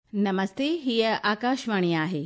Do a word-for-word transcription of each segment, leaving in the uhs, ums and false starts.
नमस्ते, हीअ आकाशवाणी आहे।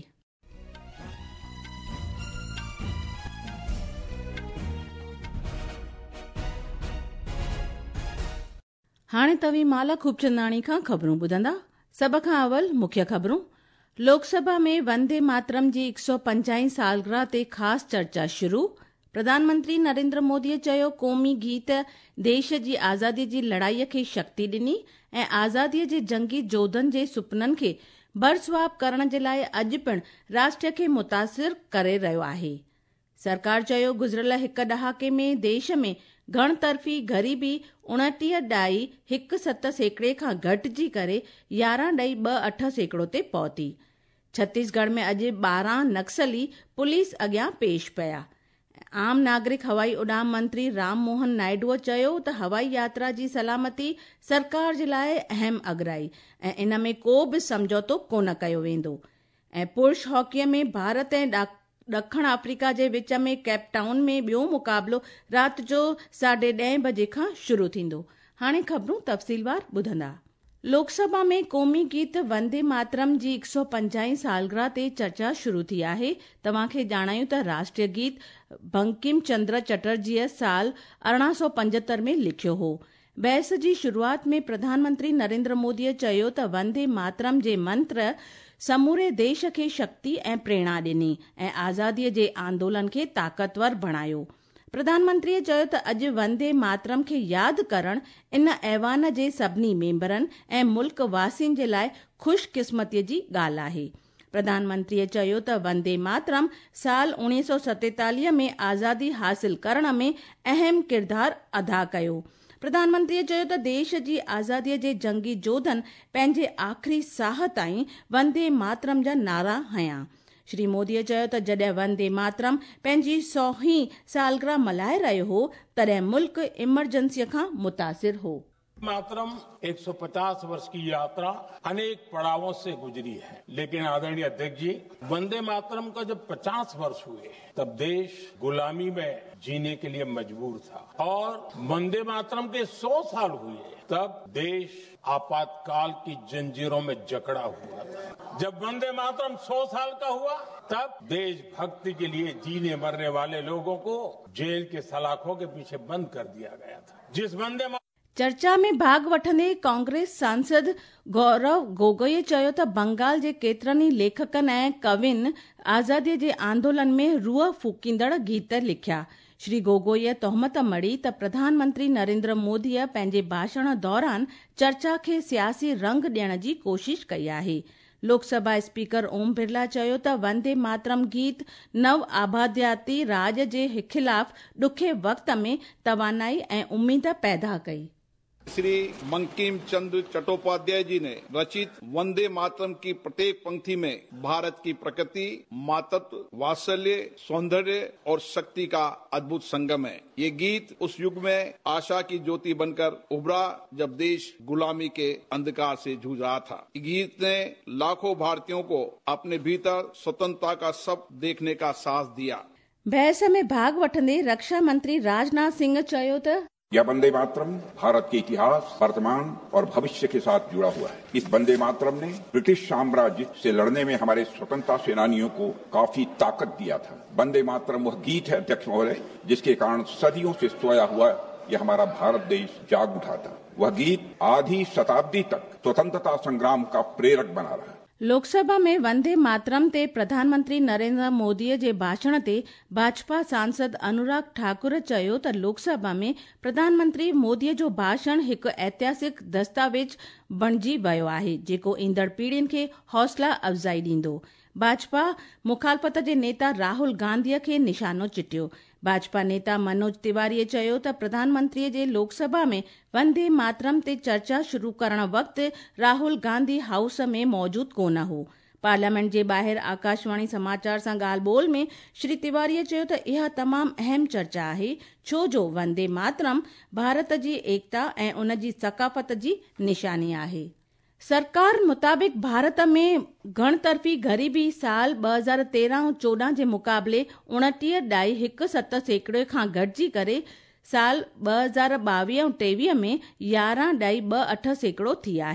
हाणे तव्हीं माला खूबचंदाणी खां ख़बरूं ॿुधंदा। सभ खां अवल मुख्य ख़बरूं। लोकसभा में वंदे मातरम जी एक सौ पंजाहीं सालगिरह ते ख़ासि चर्चा शुरू। प्रधानमंत्री नरेंद्र मोदीअ चयो क़ौमी गीत देश जी आज़ादीअ जी लड़ाईअ खे शक्ति ॾिनी ऐं आज़ादीअ जे जंगी जोधनि जे सुपननि खे बरसवाब करण जे लाइ अॼु पिणु राष्ट्र खे मुतासिर करे रहियो आहे। सरकार चयो गुज़िरियल हिक ॾहाके में देश में गणतर्फ़ी ग़रीबी उणटीह ॾाई हिकु सत सेकड़े खां घटिजी करे यारहं ॾई ॿ अठ सेकड़ो ते पहुती। छत्तीसगढ़ में अॼु ॿारहं नक्सली पुलिस अॻियां पेश पिया। आम नागरिक हवाई उॾाम मंत्री राम मोहन नायडूअ चयो त हवाई यात्रा जी सलामती सरकार जे लाइ अहम अगराई ऐं इन में को बि समझौतो कोन कयो वेंदो। ऐं पुरुष हॉकीअ में भारत ऐं ॾखण अफ्रीका जे विच में केपटाउन में ॿियो मुक़ाबलो राति जो साढे ॾहें बजे खां शुरू थींदो। हाणे ख़बरूं तफ़सीलवार ॿुधंदा। लोकसभा में क़ौमी गीत वंदे मातरम जी एक सौ पंजाहीं सालगिरह ते चर्चा शुरू थी आहे। तव्हांखे ॼाणायूं त राष्ट्रीय गीत बंकिम चंद्र चटर्जीअ साल अरिड़हं सौ पंजहतरि में लिखियो हो। बहस जी शुरूआत में प्रधानमंत्री नरेंद्र मोदीअ चयो त वंदे मातरम जे मंत्र समूरे देश खे शक्ति ऐं प्रेरणा ॾिनी ऐं आज़ादीअ जे आंदोलन खे ताक़तवर बणायो। प्रधानमंत्रीअ चयो त अॼु वंदे मातरम खे यादि करणु इन ऐवान जे सभिनी मेंबरनि ऐं मुल्क वासियुनि जे लाइ ख़ुशकिस्मतीअ जी ॻाल्हि आहे। प्रधानमंत्रीअ चयो त वंदे मातरम साल उणिवीह सौ सतेतालीह में आज़ादी हासिल करण में अहम किरदारु अदा कयो। प्रधानमंत्रीअ चयो त देश जी आज़ादीअ जे जंगी जोधनि पंहिंजे आख़िरी साह ताईं वंदे मातरम जा नारा हंया। श्री मोदीअ चयो त जॾहिं वंदे मातरम पंहिंजी सौहीं सालगिरह मल्हाए रहियो हो तॾहिं मुल्क इमरजेंसीअ खां मुतासिर हो। मातरम एक सौ पचास वर्ष की यात्रा अनेक पड़ावों से गुजरी है, लेकिन आदरणीय अध्यक्ष जी, वंदे मातरम का जब पचास वर्ष हुए तब देश गुलामी में जीने के लिए मजबूर था और वंदे मातरम के सौ साल हुए तब देश आपातकाल की जंजीरों में जकड़ा हुआ था। जब वंदे मातरम सौ साल का हुआ तब देशभक्ति के लिए जीने मरने वाले लोगों को जेल के सलाखों के पीछे बंद कर दिया गया था। जिस वंदे चर्चा में भाग वठंदे कांग्रेस सांसद गौरव गोगोई चयो त बंगाल जे केतिरनि ई लेखकनि ऐं कवियुनि आज़ादीअ जे आंदोलन में रूह फूकींदड़ गीत लिखिया। श्री गोगोईअ तोहमत मड़ी त प्रधानमंत्री नरेंद्र मोदीअ पंहिंजे भाषण दौरान चर्चा खे सियासी रंग ॾियण जी कोशिश कई आहे। लोकसभा स्पीकर ओम बिरला चयो त वंदे मातरम गीत नव आबादियाती राज जे खिलाफ़ ॾुखे वक़्त में तवानाई ऐं उम्मीद पैदा कई। श्री बंकिम चंद्र चट्टोपाध्याय जी ने रचित वंदे मातरम की प्रत्येक पंक्ति में भारत की प्रकृति, मातृत्व, वात्सल्य, सौंदर्य और शक्ति का अद्भुत संगम है। ये गीत उस युग में आशा की ज्योति बनकर उभरा जब देश गुलामी के अंधकार से जूझ रहा था। गीत ने लाखों भारतीयों को अपने भीतर स्वतंत्रता का सपना देखने का साहस दिया। बहस में भाग वठंदे रक्षा मंत्री राजनाथ सिंह चयो त यह वंदे मातरम भारत के इतिहास, वर्तमान और भविष्य के साथ जुड़ा हुआ है। इस वंदे मातरम ने ब्रिटिश साम्राज्य से लड़ने में हमारे स्वतंत्रता सेनानियों को काफी ताकत दिया था। वंदे मातरम वह गीत है अध्यक्ष महोदय जिसके कारण सदियों से सोया हुआ यह हमारा भारत देश जाग उठा था। वह गीत आधी शताब्दी तक स्वतंत्रता संग्राम का प्रेरक बना रहा। लोकसभा में वंदे मातरम ते प्रधानमंत्री नरेंद्र मोदीअ जे भाषण ते भाजपा सांसद अनुराग ठाकुर चयो त लोकसभा में प्रधानमंत्री मोदीअ जो भाषण हिकु ऐतिहासिक दस्तावेज बणिजी वियो आहे जेको ईंदड़ पीढ़ियुनि खे हौसला अफ़ज़ाई ॾींदो। भाजपा मुखालफ़त जे नेता राहुल गांधीअ खे निशानो चिटियो। भाजपा नेता मनोज तिवारीअ चयो त प्रधानमंत्रीअ जे लोकसभा में वंदे मातरम ते चर्चा शुरू करण वक़्तु राहुल गांधी हाउस में मौजूद कोन हो। पार्लियामेंट जे ॿाहिरि आकाशवाणी समाचार सां ॻाल्हि ॿोल में श्री तिवारीअ चयो त इहा तमामु अहम चर्चा आहे छो जो वंदे मातरम भारत जी एकता ऐं उन जी सकाफ़त जी निशानी आहे। सरकार मुताबिक़ भारत में गणतर्फ़ी ग़रीबी साल ॿ हज़ार तेरहं चोॾहं जे मुक़ाबले उणटीह ॾाई हिकु सत सेकड़े खां घटिजी करे साल ॿ हज़ार ॿावीह टेवीह में यारहं ॾाई ॿ अठ सेकड़ो थी आहे।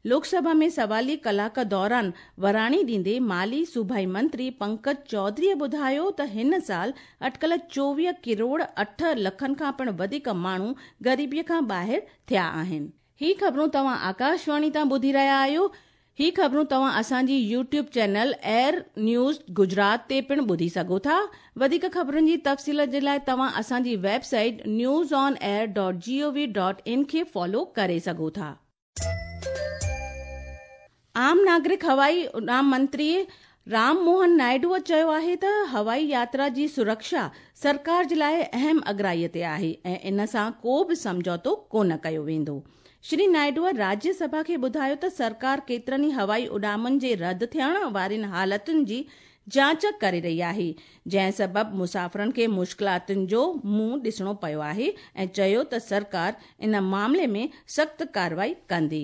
लोकसभा में सवाली कलाक दौरान वराणी ॾींदे माली सूबाई मंत्री पंकज चौधरीअ ॿुधायो त हिन साल अटकल चोवीह किरोड़ अठ लखनि खां पिणु वधीक माण्हू ग़रीबीअ खां ॿाहिरि थिया आहिनि। ही ख़बरूं तव्हां आकाशवाणी तां ॿुधी रहिया आहियो। ही ख़बरूं तव्हां असांजी YouTube channel Air News Gujarat ते पिणु ॿुधी सघो था। वधीक ख़बरुनि जी तफ़सील जे लाइ तव्हां असांजी website news on air dot G O V dot in खे फॉलो करे सघो था। आम नागरिक हवाई उॾाम मंत्री राम मोहन नायडूअ चयो आहे त हवाई यात्रा जी सुरक्षा सरकार जे लाइ अहम अॻराईअ ते आहे ऐं इन सां को बि समझौतो कोन कयो वेंदो। श्री नायडूअ राज्यसभा खे ॿुधायो त सरकार केतिरनि ई हवाई उॾामनि जे रद्द थियण वारियुनि हालतुनि जी जांच करे रही आहे, जंहिं सबबि मुसाफ़िरनि खे मुश्किलातुनि जो मुंहुं ॾिसणो पियो आहे ऐं चयो त सरकार इन मामले में सख़्त कार्रवाई कंदी।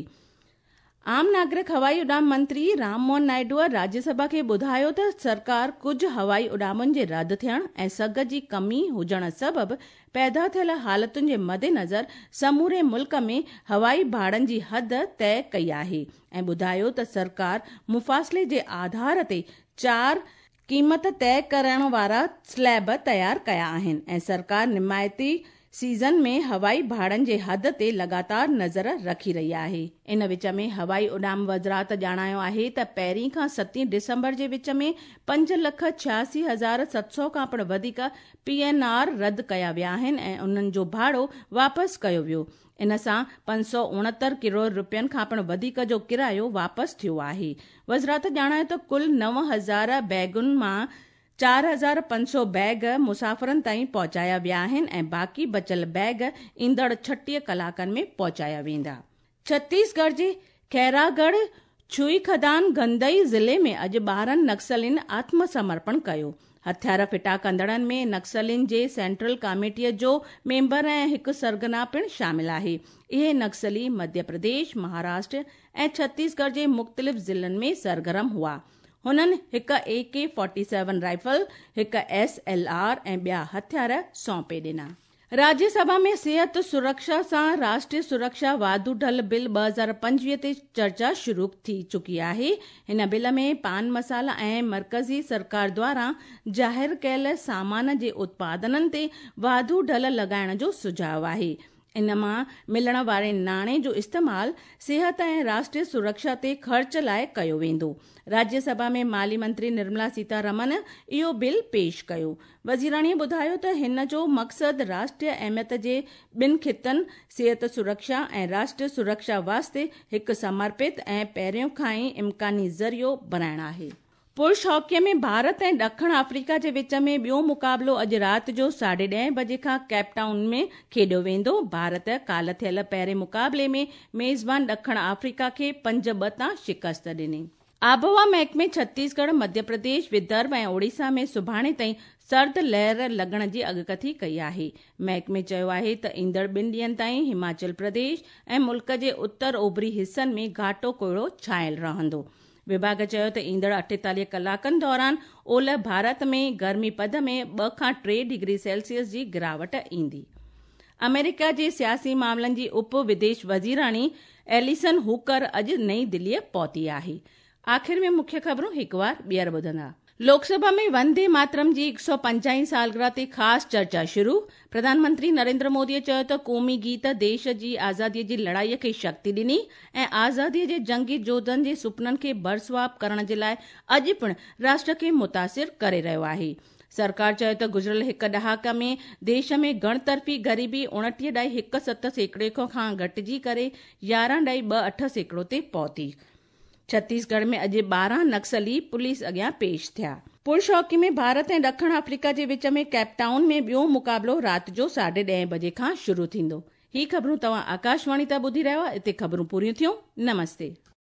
आम नागरिक हवाई उॾाम मंत्री राम मोहन नायडूअ राज्यसभा खे ॿुधायो त सरकार कुझु हवाई उॾामनि जे रद्द थियण ऐं सघ जी कमी हुजण सबबि पैदा थियल हालतुनि जे मद्देनज़र समूरे मुल्क में हवाई भाड़नि जी हद तय कई आहे ऐं ॿुधायो त सरकार मुफ़ासिले जे आधार ते चार क़ीमत तय करण वारा स्लैब तयार कया आहिनि ऐं सरकार निमायती सीज़न में हवाई भाड़नि जे हद ते लगातार नज़र रखी रही आहे। इन विच में हवाई उॾाम वज़रात ॼाणायो आहे त पहिरीं खां सतीं डिसंबर जे विच में पंज लख छियासी हज़ार सत सौ खां पिणु वधीक पी एन आर रद्द कया विया आहिनि ऐं उन्हनि जो भाड़ो वापसि कयो वियो। इन सां पंज सौ उणहतरि किरोड़ रुपयनि खां पिणु वधीक जो किरायो वापसि थियो आहे। वज़रात ॼाणायो त कुल नव हज़ार बैगुनि मां चारि हज़ार पंज सौ बैग मुसाफ़िरनि ताईं पहुचाया विया आहिनि ऐं बाक़ी बचियल बैग ईंदड़ छटीह कलाकनि में पहुचाया वेंदा। छत्तीसगढ़ जे खैरागढ़ छुई खदान गंदई ज़िले में अॼु ॿारहनि नक्सलिन आत्मसमर्पण कयो। हथियार फिटा कंदड़नि में नक्सलिन जे सेंट्रल कमेटीअ जो मेंबर ऐं हिकु सरगना पिणु शामिल आहे। इहे नक्सली मध्य प्रदेश, महाराष्ट्र ऐं छत्तीसगढ़ जे मुख़्तलिफ़ ज़िलनि में सरगर्म हुआ। हुननि हिकु A K forty seven rifle, हिकु एस एल आर ऐं ॿिया हथियार सौंपे ॾिना। राज्यसभा में सिहत सुरक्षा सां राष्ट्रीय सुरक्षा वाधू ढल बिल ॿ हज़ार पंजवीह ते चर्चा शुरू थी चुकी आहे। हिन बिल में पान मसाला ऐं मरकज़ी सरकार द्वारा ज़ाहिर कयल सामान जे उत्पादननि ते वाधू ढल लॻाइण जो सुझाव आहे। इन मां मिलण वारे नाणे जो इस्तेमालु सिहत ऐं राष्ट्रीय सुरक्षा ते ख़र्च लाइ कयो वेंदो। राज्यसभा में माली मंत्री निर्मला सीतारमन इहो बिल पेश कयो। वज़ीराणीअ ॿुधायो त हिन जो मक़सदु राष्ट्रीय अहमियत जे ॿिनि खितनि सिहत सुरक्षा ऐं राष्ट्रीय सुरक्षा वास्ते हिकु समर्पित ऐं पहिरियों खां ई इम्कानी ज़रियो बणाइणु आहे। पुरुष हॉकीअ में भारत ऐं ॾखण अफ्रीका जे विच में ॿियो मुक़ाबलो अॼु राति जो साढे ॾहें बजे खां केपटाउन में खेॾियो वेंदो। भारत काल्ह थियल पहिरें मुक़ाबले में मेज़बान ॾखण अफ्रीका खे पंज ॿ तां शिकस्त ॾिनी। आबहवा महकमे छत्तीसगढ़, मध्य प्रदेश, विदर्भ ऐं ओडिशा में सुभाणे ताईं सर्द लहर लॻण जी अॻकथी कई आहे। महकमे चयो आहे त ईंदड़ ॿिनि ॾींहनि ताईं हिमाचल प्रदेश ऐं मुल्क जे उत्तर ओभरी हिसनि में घाटो कोहड़ो छायल रहंदो। विभाग चयो त ईंदड़ अठेतालीह कलाकनि दौरान ओलह भारत में गर्मी पद में ॿ खां टे डिग्री सेल्सियस जी गिरावट ईंदी। अमेरिका जे सियासी मामलनि जी उप विदेश वज़ीराणी एलिसन हुकर अॼु नई दिल्लीअ पहुती आहे। आख़िर में मुख्य ख़बरूं हिकु बार ॿीहर ॿुधंदा। लोकसभा में वंदे मातरम जी हिकु सौ पंजाहीं सालगिरह ते ख़ासि चर्चा शुरू। प्रधानमंत्री नरेंद्र मोदीअ चयो त क़ौमी गीत देश जी आज़ादीअ जी लड़ाईअ खे शक्ति ॾिनी ऐं आज़ादीअ जे जंगी जोधनि जे सुपननि खे बरसवाब करण जे लाइ अॼु पिणु राष्ट्र खे मुतासिर करे रहियो आहे। सरकार चयो त गुज़िरियल हिकु ॾहाके में देश में गणतर्फ़ी ग़रीबी उणटीह ॾाई हिकु सत सेकड़े खां घटिजी करे यारहं ॾाई ॿ अठ सेकड़ो ते पहुती। छत्तीसगढ़ में अॼु ॿारहं नक्सली पुलिस अॻियां पेश थिया। पुरुष हॉकी में भारत ऐं ॾखण अफ्रीका जे विच में केपटाउन में ॿियो मुक़ाबलो राति जो साढे ॾहें बजे खां शुरू थींदो। ही ख़बरूं तव्हां आकाशवाणी तां ॿुधी रहियो। इते ख़बरूं पूरियूं थियूं। नमस्ते।